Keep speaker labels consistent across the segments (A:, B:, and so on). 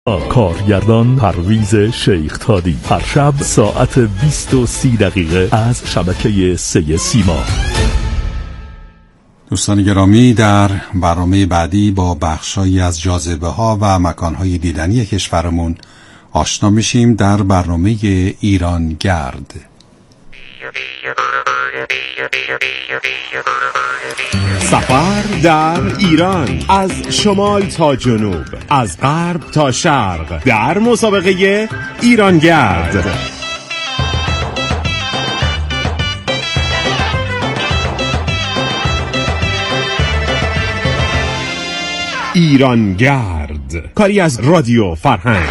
A: کارگردان پرویز شیختادی، هر شب ساعت 20:30 از شبکه 3 سیما.
B: دوستان گرامی، در برنامه بعدی با بخشایی از جاذبه ها و مکانهای دیدنی کشورمون آشنا میشیم در برنامه ایران گرد.
C: سفر در ایران، از شمال تا جنوب، از غرب تا شرق، در مسابقه ایران گرد. ایران گرد، کاری از رادیو فرهنگ.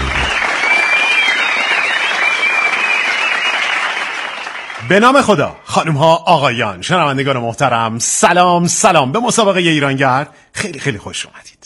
C: به نام خدا، خانم ها، آقایان، شنوندگان محترم، سلام به مسابقه ایران گرد. خیلی خوش اومدید.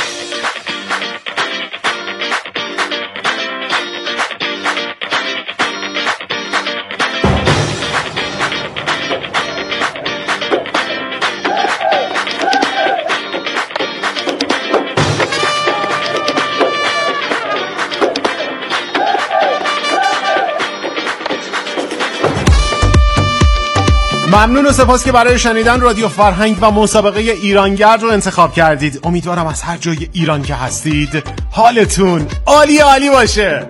C: ممنون و سپاس که برای شنیدن رادیو فرهنگ و مسابقه ایرانگرد رو انتخاب کردید. امیدوارم از هر جای ایران که هستید حالتون عالی باشه.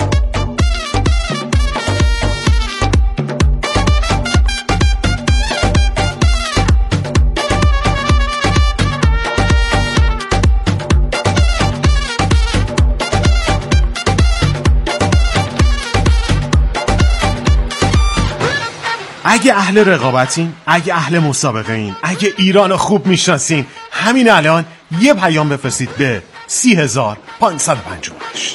C: اگه اهل رقابتین، اگه اهل مسابقه این، اگه ایرانو خوب میشناسین، همین الان یه پیام بفرستید به 30558.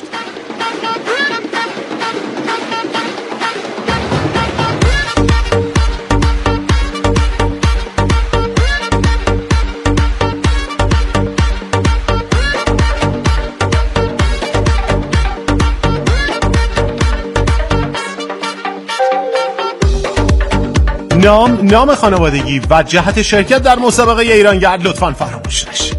C: نام خانوادگی و جهت شرکت در مسابقه ایرانگرد لطفاً فراموش نشه.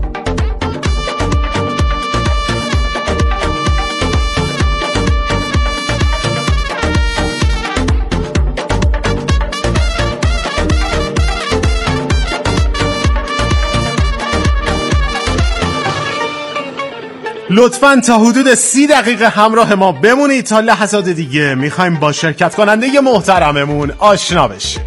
C: لطفاً تا حدود 30 دقیقه همراه ما بمونید. تا لحظات دیگه میخوایم با شرکت کننده محترممون آشنا بشیم.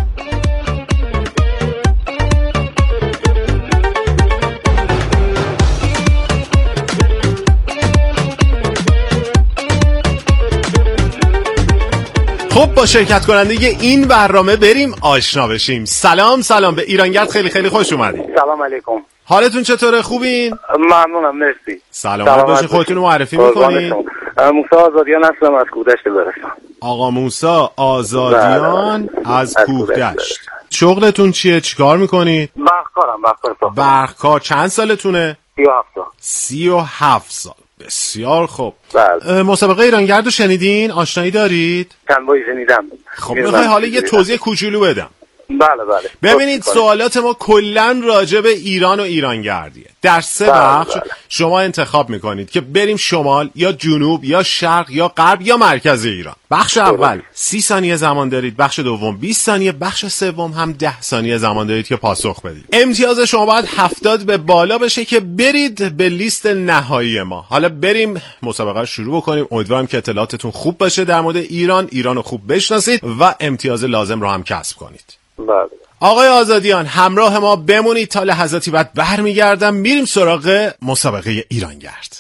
C: خب با شرکت کننده این برنامه بریم آشنا بشیم. سلام به ایرانگرد، خیلی خوش اومدید.
D: سلام علیکم.
C: حالتون چطوره؟ خوبین؟
D: ممنونم، مرسی.
C: سلام باشید. خودتون رو معرفی میکنید؟
D: موسی آزادیان هستم از کوهدشت برستان.
C: آقا موسی آزادیان از کوهدشت. شغلتون چیه؟ چیکار میکنید؟ برقکار. چند سالتونه؟ 37 سال. بسیار خوب. مسابقه ایرانگرد رو شنیدین؟ آشنایی دارید؟
D: چند باری شنیدم.
C: خب میخوای حالا یه توضیح کوچولو بدم؟
D: بله.
C: ببینید سوالات ما کلن راجع به ایران و ایرانگردیه. در 3 بخش شما انتخاب میکنید که بریم شمال یا جنوب یا شرق یا غرب یا مرکز ایران. بخش اول 30 ثانیه زمان دارید، بخش دوم 20 ثانیه، بخش سوم هم 10 ثانیه زمان دارید که پاسخ بدید. امتیاز شما باید 70 به بالا بشه که برید به لیست نهایی ما. حالا بریم مسابقه رو شروع بکنیم. امیدوارم که اطلاعاتتون خوب باشه در مورد ایرانو خوب بشناسید و امتیاز لازم رو هم کسب کنید.
D: بله.
C: آقای آزادیان همراه ما بمونید تا لحظاتی بعد برمیگردم میریم سراغ مسابقه ایرانگرد.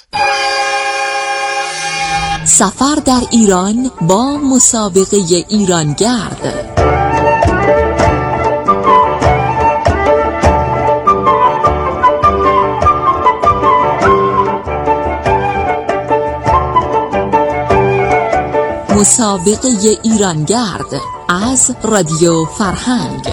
E: سفر در ایران با مسابقه ایرانگرد. مسابقه ایرانگرد از رادیو فرهنگ.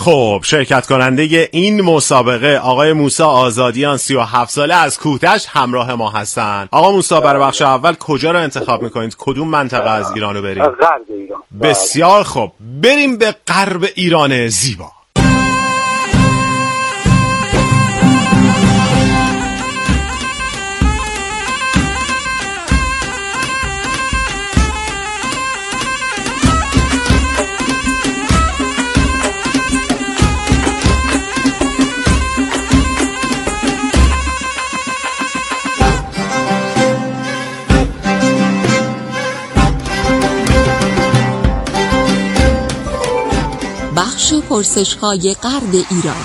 C: خب شرکت کننده این مسابقه آقای موسی آزادیان 37 ساله از کوهتش همراه ما هستن. آقا موسی برای بخش اول کجا رو انتخاب میکنید؟ کدوم منطقه از ایران رو بریم؟
D: از غرب ایران.
C: بسیار خوب، بریم به غرب ایران زیبا.
E: بخش پرسش‌های غرب ایران.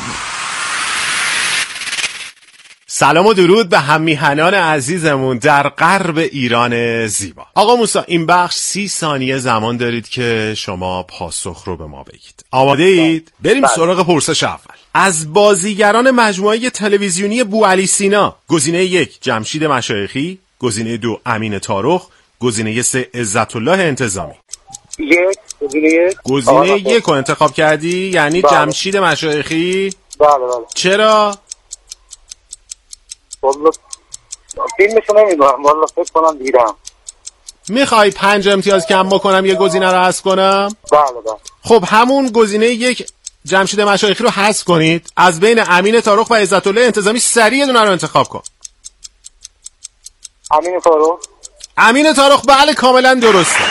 C: سلام و درود به هم میهنان عزیزمون در غرب ایران زیبا. آقا موسی این بخش 30 ثانیه زمان دارید که شما پاسخ رو به ما بگید. آماده اید؟ بریم سراغ پرسش اول. از بازیگران مجموعه تلویزیونی بوعلی سینا گزینه 1 جمشید مشایخی، گزینه 2 امین طارخ، گزینه 3 عزت الله انتظامی. گزینه 1 رو انتخاب کردی؟ یعنی جمشید مشایخی؟
D: بله.
C: چرا؟
D: والله فیلمشو نمیدونم، والله فکر کنم دیدم.
C: میخوای 5 امتیاز کم بکنم یه گزینه رو حذف کنم؟
D: بله.
C: خب همون گزینه 1 جمشید مشایخی رو حذف کنید. از بین امین طارخ و عزت الله انتظامی سریع یه دونه رو انتخاب کن. امین طارخ بله کاملا درسته.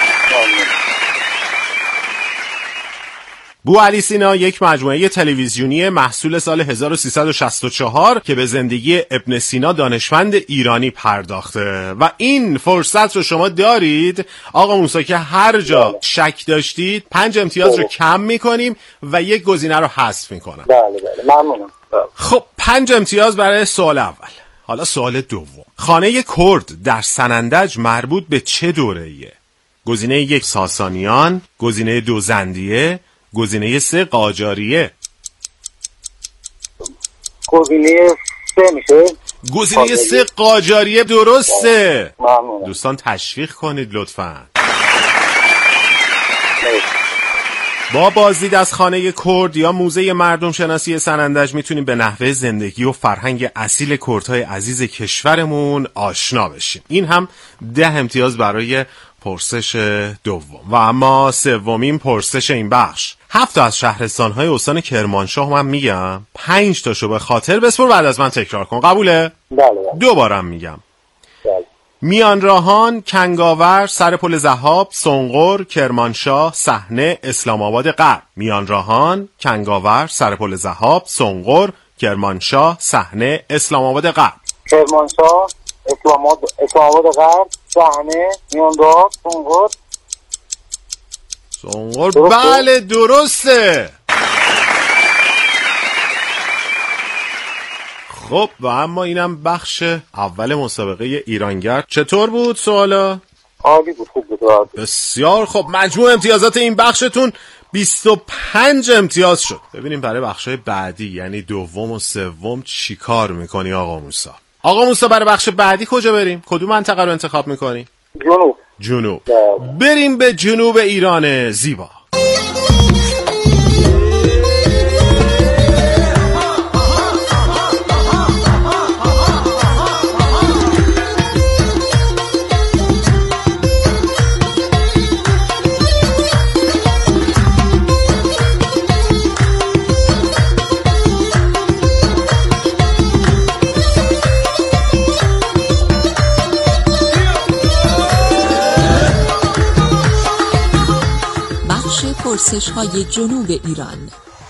C: بوعلی سینا یک مجموعه تلویزیونی محصول سال 1364 که به زندگی ابن سینا دانشمند ایرانی پرداخته و این فرصت رو شما دارید آقا موسی که هر جا شک داشتید 5 امتیاز رو کم میکنیم و یک گزینه رو حذف میکنم.
D: بله ممنونم.
C: خب 5 امتیاز برای سوال اول. حالا سوال دوم. خانه کرد در سنندج مربوط به چه دوره‌ایه؟ گزینه 1 ساسانیان، گزینه 2 زندیه، گزینه 3 قاجاریه.
D: گزینه 3 میشه؟
C: گزینه 3 قاجاریه درسته.
D: ممنونم.
C: دوستان تشویق کنید لطفاً. با بازدید از خانه کرد یا موزه مردم شناسی سنندج میتونیم به نحوه زندگی و فرهنگ اصیل کردهای عزیز کشورمون آشنا بشیم. این هم 10 امتیاز برای پرسش دوم. و اما سومین پرسش این بخش. 7 تا از شهرستان‌های استان کرمانشاه من میگم، 5 تاشو به خاطر بسپر بعد از من تکرار کن. قبوله؟
D: بله.
C: دوبارم میگم.
D: بله.
C: میان راهان، کنگاور، سرپل ضحاب، سنقر، کرمانشاه، صحنه، اسلام آباد غرب. میان راهان، کنگاور، سرپل ضحاب، سنقر، کرمانشاه، صحنه، اسلام آباد غرب.
D: کرمانشاه، اسلام آباد غرب، صحنه، میان راهان،
C: سنقر بله درسته. خب و اما اینم بخش اول مسابقه ایرانگرد. چطور بود سوالا؟
D: عالی بود، خوب بود.
C: بسیار خب، مجموع امتیازات این بخشتون 25 امتیاز شد. ببینیم برای بخشای بعدی یعنی دوم و سوم چی کار میکنی آقا موسی؟ آقا موسی برای بخش بعدی کجا بریم؟ کدوم منطقه رو انتخاب میکنی؟ جنوب. بریم به جنوب ایران زیبا.
E: پرسش‌های جنوب ایران.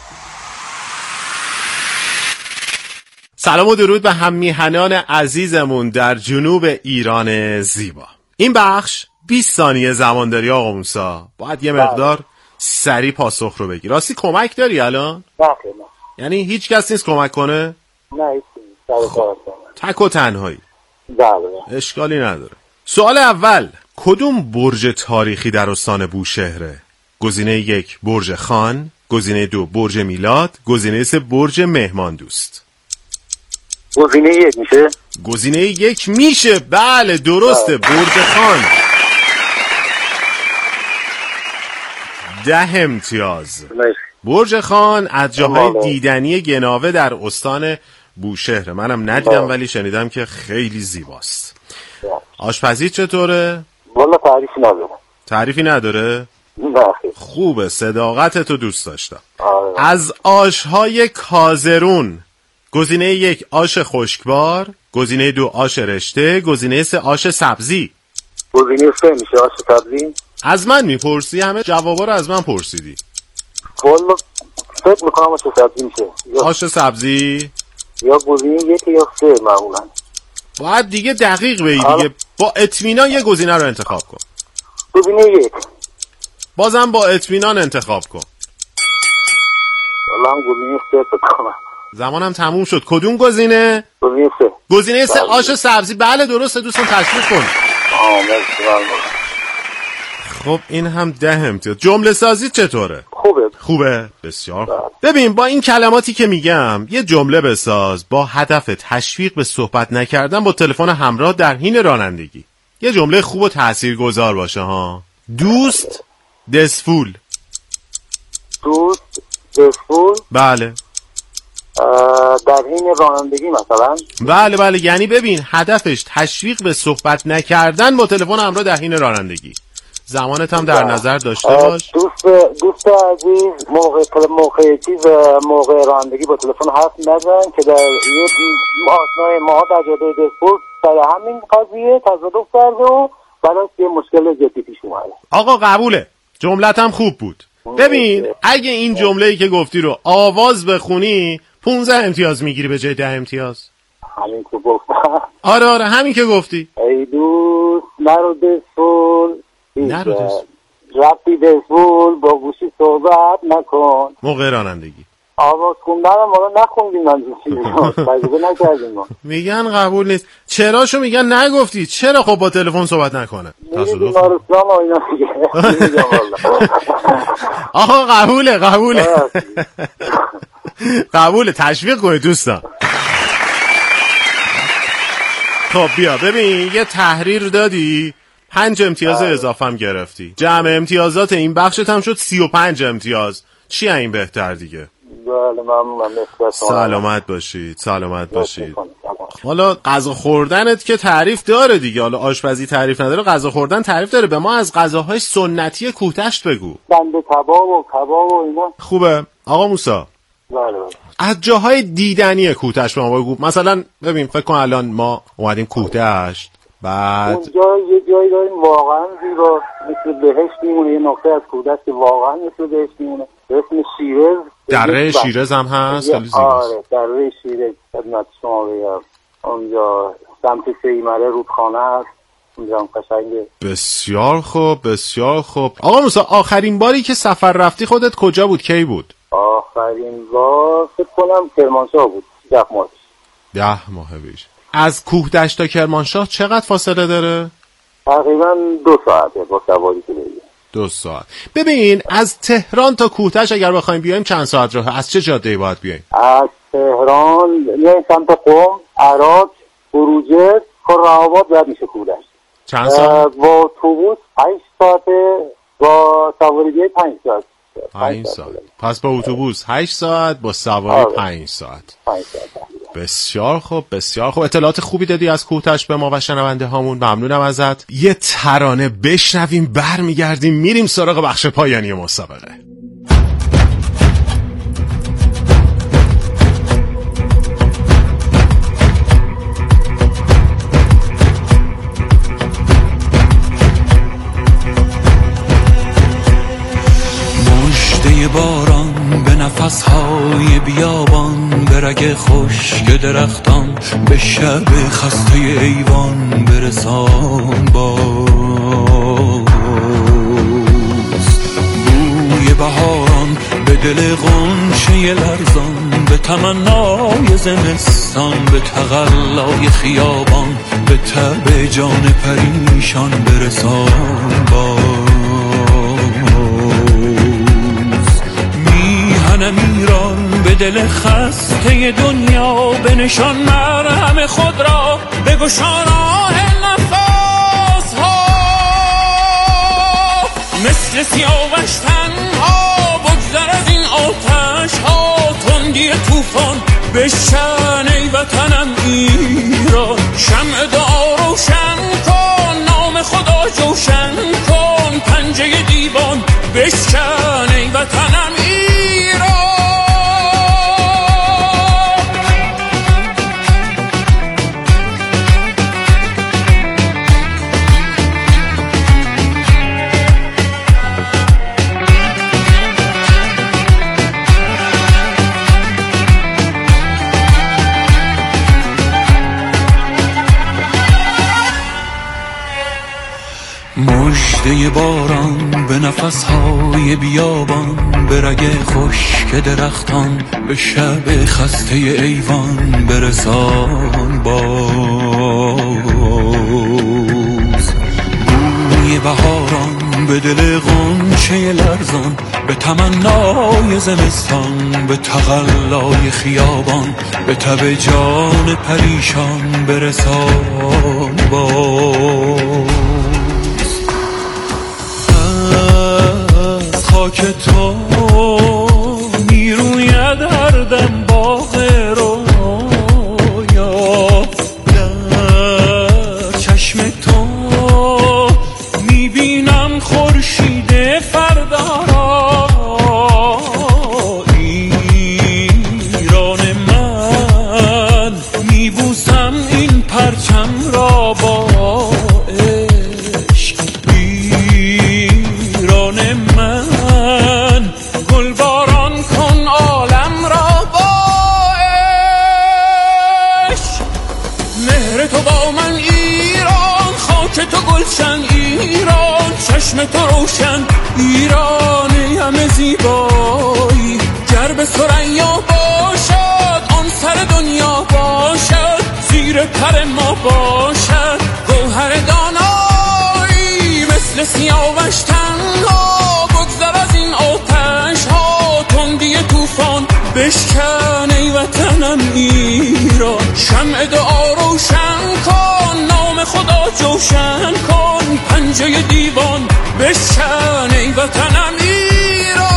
C: سلام و درود به هم میهنان عزیزمون در جنوب ایران زیبا. این بخش 20 ثانیه زمان داری آقا موسی. باید یه مقدار سریع پاسخ رو بگی. راستی کمک داری الان؟
D: نه.
C: یعنی هیچ کس نیست کمک کنه؟
D: نه هیچ.
C: تک و تنهایی.
D: بله.
C: اشکالی نداره. سوال اول، کدوم برج تاریخی در استان بوشهره؟ گزینه 1 برج خان، گزینه 2 برج میلاد، گزینه 3 برج مهمان دوست.
D: گزینه 1 میشه؟
C: گزینه 1 میشه، بله درسته، برج خان. 10 امتیاز. برج خان از جاهای دیدنی گناوه در استان بوشهر. منم ندیدم ولی شنیدم که خیلی زیباست. آشپزی چطوره؟
D: والا تعریفی نداره.
C: تعریفی نداره؟
D: نه.
C: خوبه، صداقتتو دوست داشتم. از آشهای کازرون گزینه 1 آش خشکبار، گزینه 2 آش رشته، گزینه 3 آش سبزی.
D: گزینه 3 میشه آش سبزی.
C: از من میپرسی؟ همه جوابا رو از من پرسیدی.
D: والا فکر میکنم آش سبزی میشه.
C: آش سبزی
D: یا گزینه 1 یا 3 معمولا.
C: باید دیگه دقیق بگی دیگه. با اطمینان یه گزینه رو انتخاب کن.
D: گزینه 1.
C: بازم با اطمینان انتخاب کن.
D: والا هم گزینه 3 بکنم.
C: زمانم تموم شد. کدوم گزینه؟
D: گزینه 3.
C: گزینه 3 آش سبزی. بله درسته دوستان، تشویق کن. خب این هم 10 امتیاز. جمله سازی چطوره؟ خوبه؟ بسیار خوب. ببین با این کلماتی که میگم یه جمله بساز با هدف تشویق به صحبت نکردن با تلفن همراه در حین رانندگی. یه جمله خوب و تاثیرگذار باشه ها. دوست دسفول.
D: دوست دسفول.
C: بله.
D: در حین رانندگی مثلا.
C: بله یعنی ببین هدفش تشویق به صحبت نکردن با تلفن همراه در حین رانندگی. زمانت هم در نظر داشته باش.
D: دوست عزیز موقع رانندگی با تلفن حرف نزن که در یه آشنای ما در جاده دسفول در همین قضیه تصادف کرده و براش یه مشکل جدی پیش اومده.
C: آقا قبوله، جملت هم خوب بود. ببین اگه این جمله‌ای که گفتی رو آواز بخونی 15 امتیاز میگیری به جای 10 امتیاز.
D: همین که گفتم.
C: آره همین که گفتی.
D: ای دوست نرو دسفول، رفتی دسفول با گوشی صحبت نکن.
C: موقع رانندگی
D: آواز خوندن ما نخوندیم، من تجربه نکردیم ما.
C: میگن قبول نیست. چراشو میگن نگفتی؟ چرا خب با تلفن صحبت نکنه؟
D: بیمارستان و اینا میگه.
C: آقا قبوله. تشویق کنید دوستان. خب بیا ببین یه تحریر دادی 5 امتیاز اضافه هم گرفتی. جمع امتیازات این بخشت هم شد 35 امتیاز. چی این بهتر دیگه؟
D: بله ممنونم.
C: سلامت باشید. حالا غذا خوردنت که تعریف داره دیگه. حالا آشپزی تعریف نداره، غذا خوردن تعریف داره. به ما از غذاهای سنتی کوهدشت بگو.
D: بنده کباب و اینا.
C: خوبه آقا موسی.
D: بله.
C: از جاهای دیدنی کوهدشت به ما بگو. مثلا ببین فکر کن الان ما اومدیم کوهدشت، بعد
D: اونجا یه جایی داریم واقعا زیبا مثل بهشت میمونه. یه نقطه از کوهدشت که واقعا مثل بهشت میمونه به اسم شیرز.
C: دره شیرز هم هست خیلی زیباست.
D: آره دره شیرز خدمت شما بگم. اونجا سمت سیمره رودخانه هست، اونجا هم قشنگه. بسیار خوب. آقا موسی آخرین باری که سفر رفتی خودت کجا بود؟ کی بود؟ آخرین بار فکر کنم کرمانشاه بود. 10 ماه پیش.
C: از کوهدشت تا کرمانشاه چقدر فاصله داره؟
D: تقریبا 2 ساعته با سواری که بریم.
C: 2 ساعت. ببین از تهران تا کوهدشت اگر بخوایم بیایم چند ساعت راه؟ از چه جاده‌ای باید بیایم؟
D: از تهران یعنی سمت قم، عراق، بروجرد، خرم‌آباد بعد میشه کوهدشت.
C: چند ساعت؟
D: با اتوبوس 8 ساعته، با سواری 5 ساعت.
C: 5 ساعت. پس با اتوبوس 8 ساعت، با سواری 5 ساعت.
D: 5 ساعت.
C: بسیار خوب. اطلاعات خوبی دادی از کوهدشت به ما و شنونده هامون. ممنونم ازت. یه ترانه بشنویم برمیگردیم میریم سراغ بخش پایانی مسابقه.
F: مژده باران به نفسهای بیابان، به رگ خشک درختان، به شب خسته ایوان برسان باز. بوی بهاران به دل غنچه لرزان، به تمنای زمستان، به تقلای خیابان، به تب جان پریشان برسان باز. میهنم ایران به دل خسته دنیا، به نشان مرهم خود را بگشان آه نفس ها. مثل سیاوش تنها بگذر از این آتش ها تندی طوفان بشکن ای وطنم ایران. شمع دعا روشن کن، نام خدا جوشن کن، پنجه دیوان بشکن ای وطنم ایران. مژده باران به نفسهای بیابان، به رگ خشک درختان، به شب خسته ایوان برسان باز. بوی بهاران به دل غنچه لرزان، به تمنای زمستان، به تقلای خیابان، به تب جان پریشان برسان باز. خاک تو میروید هر دم باغ رویا، در چشم تو میبینم خورشید فردا را. ایران من میبوسم این پرچم را با عشق. ایران من گلباران کن عالم را با عشق. مهر تو با من ایران، خاک تو گلشن ایران، چشم تو روشن ایران همه زیبایی. گر به ثریا باشد آن سر دنیا باشد، زیر پر ما باشد گوهر دانایی. مثل سیاوش تنها بگذر از این آتش ها، تندی طوفان بشکن ای وطنم ایران. شمع دعا روشن کن، نام خدا جوشن کن، پنجه دیوان بشکن ای وطنم ایران.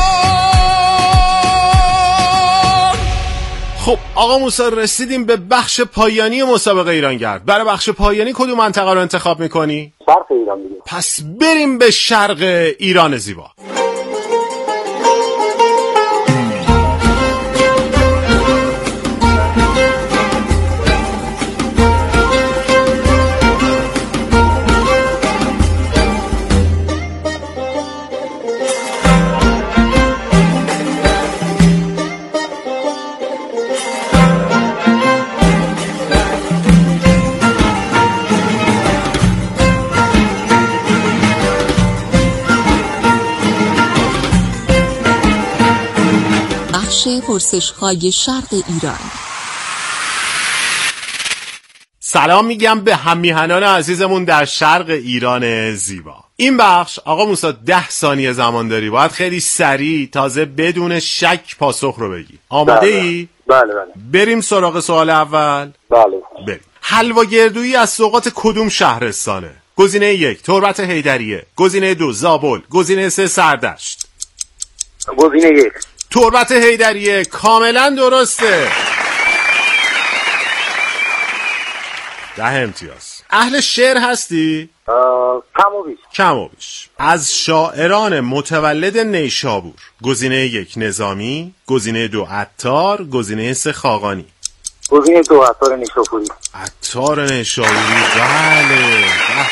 C: خب آقا موسی رسیدیم به بخش پایانی مسابقه ایرانگرد. برای بخش پایانی کدوم منطقه رو انتخاب میکنی؟
D: شرق ایران دیگه.
C: پس بریم به شرق ایران زیبا.
E: پرسش‌های شرق ایران.
C: سلام میگم به هم‌میهنان عزیزمون در شرق ایران زیبا. این بخش آقا موسی 10 ثانیه زمان داری، باید خیلی سریع تازه بدون شک پاسخ رو بگی. آماده ای؟
D: بله.
C: بریم سراغ سوال اول.
D: بله.
C: بریم. حلواگردویی از سوغات کدوم شهرستانه؟ گزینه 1 تربت حیدریه، گزینه 2 زابل، گزینه 3 سردشت.
D: گزینه 1
C: تربت حیدریه کاملا درسته. 10 امتیاز. اهل شعر هستی؟ کم و بیش. از شاعران متولد نیشابور گزینه 1 نظامی، گزینه 2 عطار، گزینه 3 خاقانی.
D: گزینه 2 عطار نیشابوری.
C: عطار نیشابوری، بله.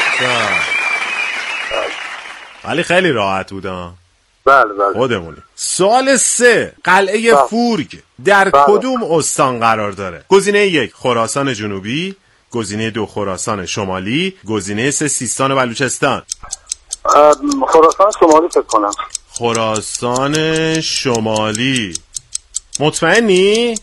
C: ولی خیلی راحت بودم.
D: بله.
C: خودمونی. سوال 3 قلعه فورگ در کدوم استان قرار داره؟ گزینه 1 خراسان جنوبی، گزینه 2 خراسان شمالی، گزینه 3 سیستان و بلوچستان.
D: خراسان شمالی فکر کنم.
C: خراسان شمالی. مطمئنی؟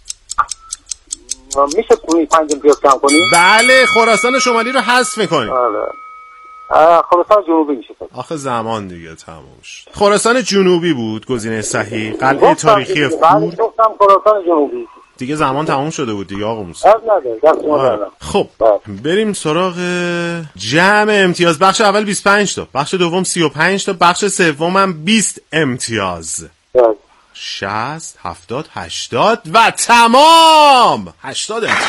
D: میشه 5 امتیاز کم کنی؟
C: بله خراسان شمالی رو حذف میکنی.
D: خراسان جنوبی میشه.
C: آخه زمان دیگه تموم شد. خراسان جنوبی بود گزینه صحیح. قلعه تاریخی فور.
D: گفتم خراسان جنوبی.
C: دیگه زمان تموم شده بود دیگه آقا موسی. خب بریم سراغ جمع امتیاز. بخش اول 25 تا، بخش دوم 35 تا، بخش سوم هم 20 امتیاز. 60 70 80 و تمام 80 امتیاز.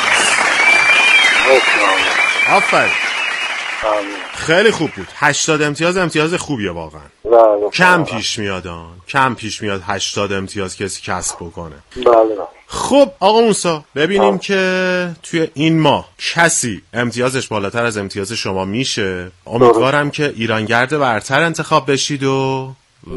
C: آفرین، خیلی خوب بود. 80 امتیاز خوبیه واقعا. کم پیش میاد 80 امتیاز کسی کسب بکنه.
D: بله.
C: خب آقا موسی، ببینیم که توی این ماه کسی امتیازش بالاتر از امتیاز شما میشه. امیدوارم که ایرانگرد برتر انتخاب بشید و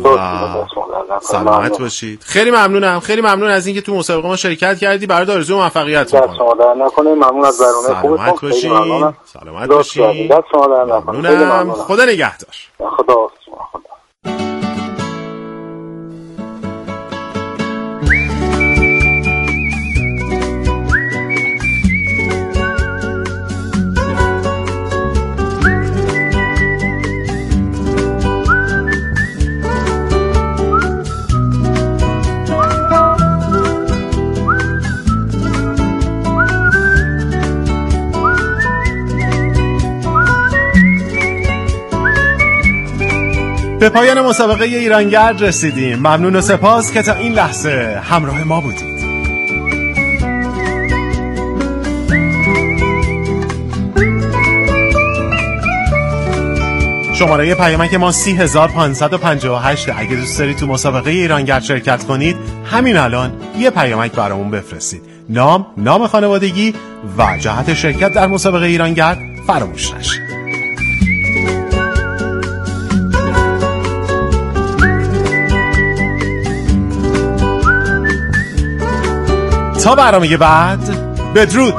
C: سلامت باشید. خیلی ممنون از اینکه تو مسابقه ما شرکت کردی. برات آرزوی موفقیت میکنم.
D: ممنون از برنامه خوبتون.
C: سلامت باشین. ممنونم. خدا نگهدار.
D: خدا.
C: به پایان مسابقه ایرانگرد رسیدیم. ممنون و سپاس که تا این لحظه همراه ما بودید. شماره پیامک ما 30558. اگه دوست دارید تو مسابقه ایرانگرد شرکت کنید، همین الان یه پیامک برامون بفرستید. نام خانوادگی و جهت شرکت در مسابقه ایرانگرد فراموش نشه. تا برنامه بعد، بدرود.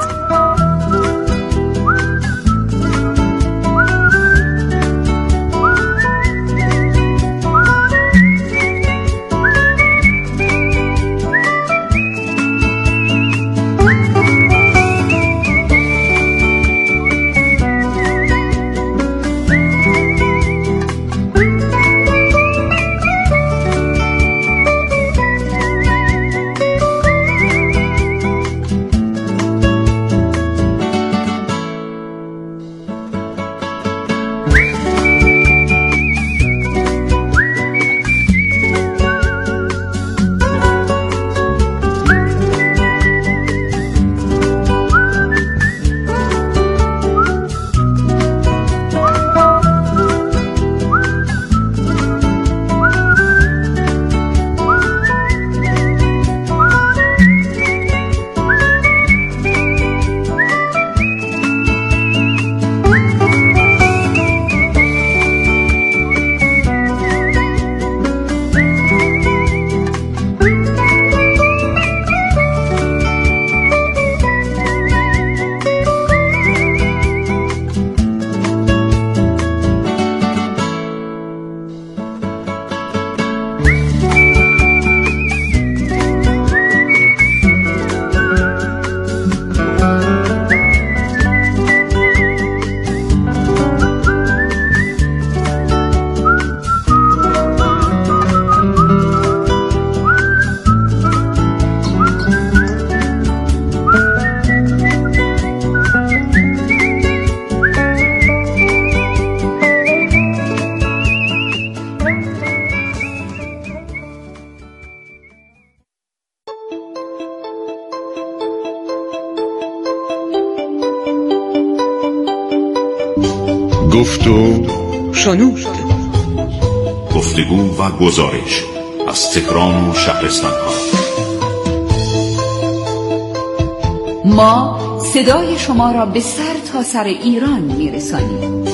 G: گفت و شنود.
H: گفتگو و گزارش از تهران و شهرستان‌ها.
E: ما صدای شما را به سر تا سر ایران میرسانیم.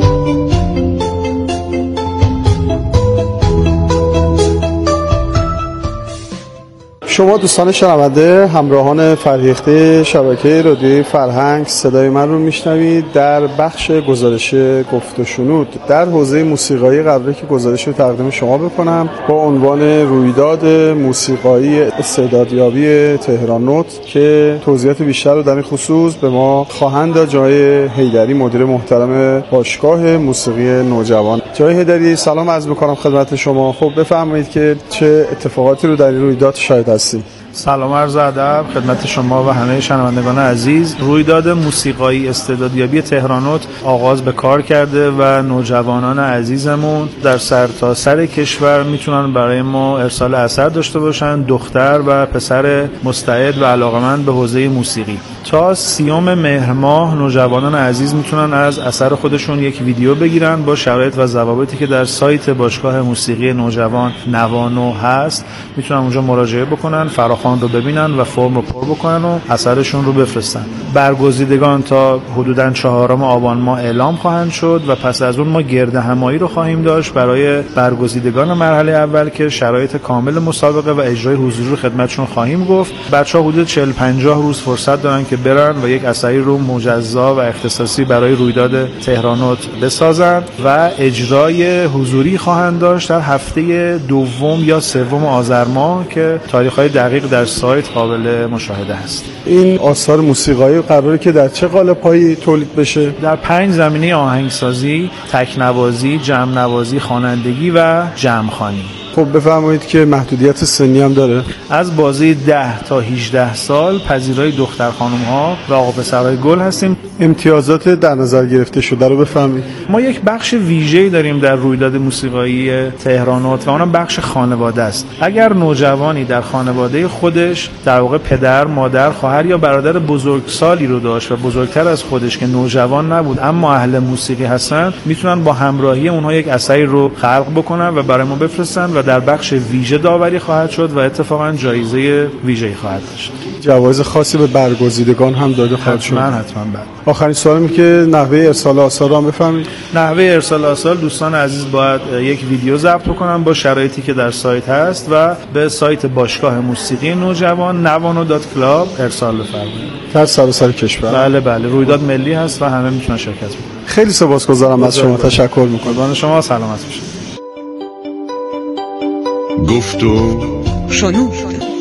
I: شما دوستان شنونده، همراهان فرهیخته شبکه رادیوی فرهنگ، صدای من رو میشنوید در بخش گزارش گفت و شنود. در حوزه موسیقایی قراره که گزارش رو تقدیم شما بکنم با عنوان رویداد موسیقایی استعدادیابی تهران نوت که توضیحات بیشتر رو در این خصوص به ما خواهند داد جای حیدری، مدیر محترم باشگاه موسیقی نوجوان. جای حیدری، سلام عرض می‌کنم خدمت شما. خب بفرمایید که چه اتفاقاتی رو در این رویداد شاهد هستید؟ سلام عرض ادب خدمت شما و همه شنوندگان عزیز. رویداد موسیقایی استعدادیابی تهرانوت آغاز به کار کرده و نوجوانان عزیزمون در سرتاسر کشور میتونن برای ما ارسال اثر داشته باشن، دختر و پسر مستعد و علاقه‌مند به حوزه موسیقی. تا 30 مهر ماه نوجوانان عزیز میتونن از اثر خودشون یک ویدیو بگیرن با شرایط و ضوابطی که در سایت باشگاه موسیقی نوجوان نوانو هست. میتونن اونجا مراجعه بکنن، فراخوان رو ببینن و فرم رو پر بکنن و اثرشون رو بفرستن. برگزیدگان تا حدوداً 4 آبان ماه اعلام خواهند شد و پس از اون ما گردهمایی رو خواهیم داشت برای برگزیدگان مرحله اول که شرایط کامل مسابقه و اجرای حضوری رو خدمتشون خواهیم گفت. بچه‌ها حدود 40-50 روز فرصت دارن که برن و یک اثری رو مجزا و اختصاصی برای رویداد تهرانوت بسازن و اجرای حضوری خواهند داشت در هفته دوم یا سوم آذر ماه که تاریخ‌های دقیق در سایت قابل مشاهده است.
J: این آثار موسیقایی قراره که در چه قالب‌هایی تولید بشه؟
I: در 5 زمینه: آهنگسازی، تکنوازی، جمع‌نوازی، خوانندگی و جمع‌خوانی.
J: خب بفرمایید که محدودیت سنی هم داره؟
I: از بازه 10 تا 18 سال پذیرای دختر خانم ها و آقا پسرای گل هستیم.
J: امتیازات در نظر گرفته شده رو بفرمایید.
I: ما یک بخش ویژه‌ای داریم در رویداد موسیقایی تهرانوت و اونم بخش خانواده است. اگر نوجوانی در خانواده خودش در واقع پدر، مادر، خواهر یا برادر بزرگسالی رو داشت و بزرگتر از خودش که نوجوان نبود اما اهل موسیقی هستن، میتونن با همراهی اونها یک اثری رو خلق بکنن و برای ما بفرستن و در بخش ویژه داوری خواهد شد و اتفاقا جایزه ویژه‌ای خواهد داشت.
J: جوایز خاصی به برگزیدگان هم داده خواهد شد.
I: حتما بعد.
J: آخرین سوالی که نحوه ارسال آثار هم بفرمایید.
I: نحوه ارسال آثار دوستان عزیز باید یک ویدیو ضبط بکنن با شرایطی که در سایت هست و به سایت باشگاه موسیقی نوجوان نوانو.club ارسال بفرمایید.
J: در سراسر کشور.
I: بله رویداد ملی هست و همه میتونن شرکت بکنن.
J: خیلی سپاسگزارم از شما. تشکر میکنم.
I: قربان شما، سلامت باشید.
K: گفت و
G: شنود.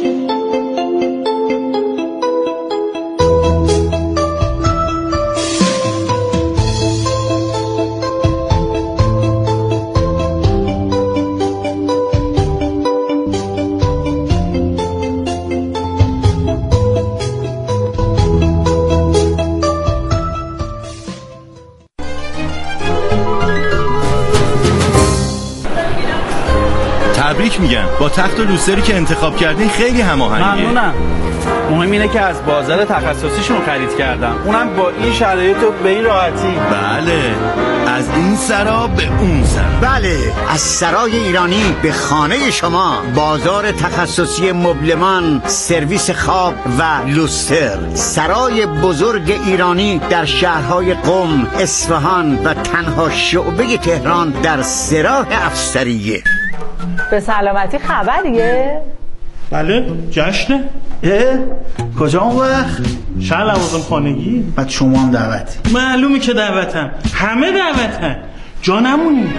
L: تبریک میگم، با تخت و لوستری که انتخاب کردین خیلی هماهنگه.
M: ممنونم. مهم اینه که از بازار تخصصیشون خرید کردم، اونم با این شرایط و به این راحتی.
L: بله، از این سرا به اون سرا.
N: بله، از سرای ایرانی به خانه شما. بازار تخصصی مبلمان، سرویس خواب و لوستر. سرای بزرگ ایرانی در شهرهای قم، اصفهان و تنها شعبه تهران در سراح افسریه.
O: به سلامتی خبریه؟
M: بله، جشنه. کجا اون وقت؟ شهر لوازم خانگی. بعد شما هم دعوتی؟ معلومه که دعوتم، همه دعوتن، جا نمونی.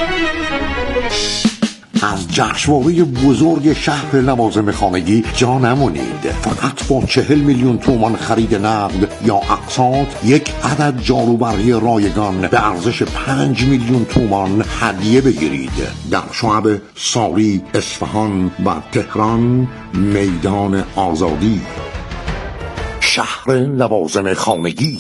P: از جشنواره بزرگ شهر لوازم خانگی جا نمونید. فقط با 40 میلیون تومان خرید نقد یا اقساط یک عدد جاروبرقی رایگان به ارزش 5 میلیون تومان هدیه بگیرید. در شعب ساری، اصفهان و تهران، میدان آزادی. شهر لوازم خانگی.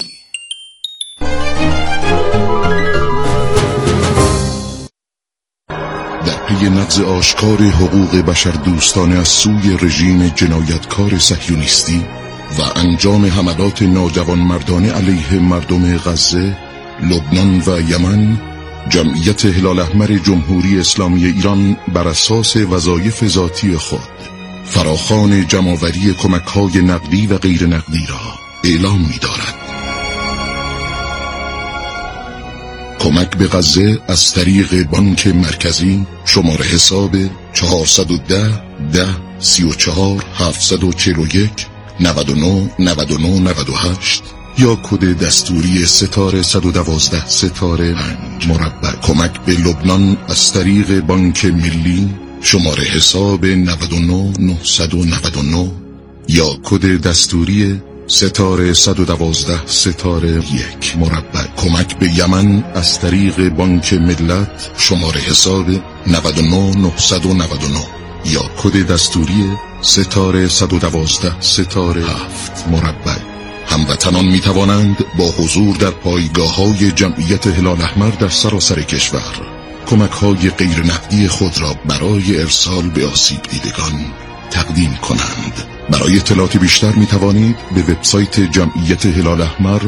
K: پی نقض آشکار حقوق بشر دوستانه از سوی رژیم جنایتکار صهیونیستی و انجام حملات ناجوانمردانه علیه مردم غزه، لبنان و یمن، جمعیت هلال احمر جمهوری اسلامی ایران بر اساس وظایف ذاتی خود فراخوان جمع‌آوری کمک‌های نقدی و غیر نقدی را اعلام می‌دارد. کمک به غزه از طریق بانک مرکزی، شماره حساب 410 10 34 741 99 99 98 یا کد دستوری ستاره 112 ستاره 5 مربع. کمک به لبنان از طریق بانک ملی، شماره حساب 99 999 یا کد دستوری ستاره 112 ستاره 1 مربع. کمک به یمن از طریق بانک ملت، شماره حساب 99 999 یا کد دستوری ستاره 112 ستاره 7 مربع. هموطنان می توانند با حضور در پایگاه‌های جمعیت هلال احمر در سراسر کشور کمک‌های غیر نقدی خود را برای ارسال به آسیب دیدگان تقدیم کنند. برای اطلاعات بیشتر می توانید به وبسایت جمعیت هلال احمر